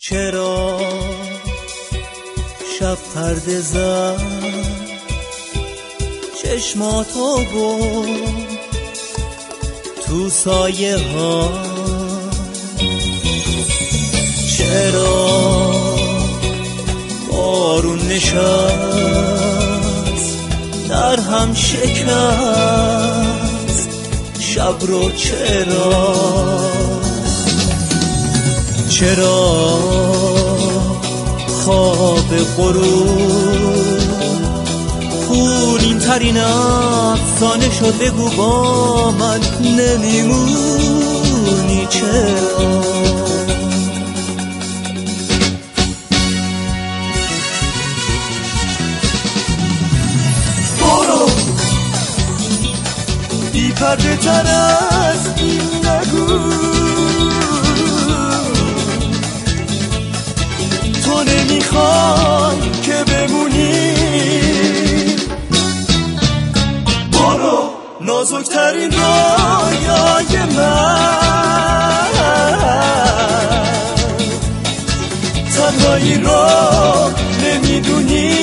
چرا شب پرده زد چشماتو بود تو سایه ها؟ چرا بارون نشست در هم شکست شب رو؟ چرا خواب غروب خونین ترین افسانه شد؟ بگو با من نمیمونی چرا؟ برو بی پرده تر از این نگو، تو نمیخوای که بمونی. برو نازکترین رویای من تنهایی رو نمیدونی.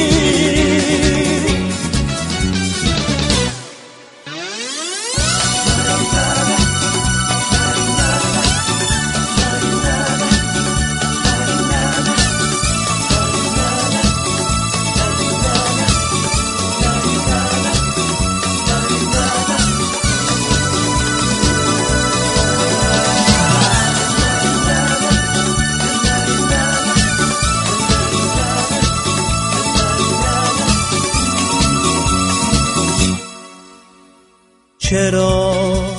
چرا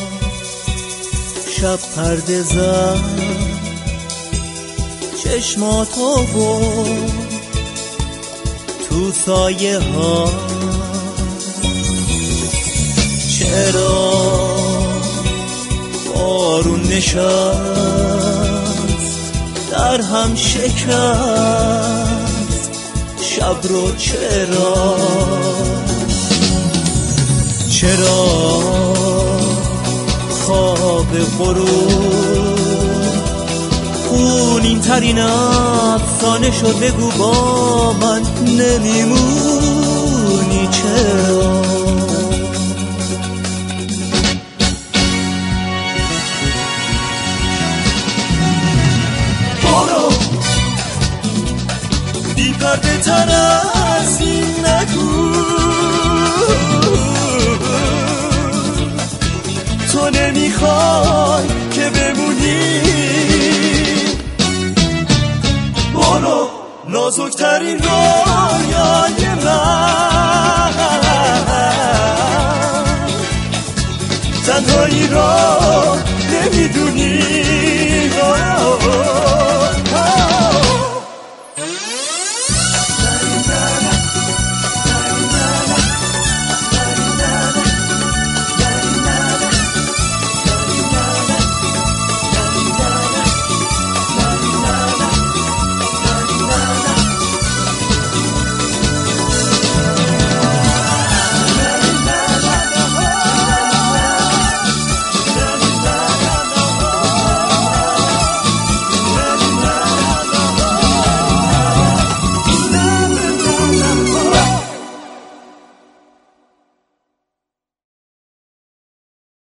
شب پرده زد چشماتو بود تو سایه ها؟ چرا بارون نشست در هم شکست شب رو؟ چرا خواب غروب خونین ترین افسانه شد؟ بگو با من نمیمونی چرا؟ برو بی پرده تر از این نگو، تو نمیخوای که بمونی. برو نازکترین رویای من تنهایی رو نمیدونی.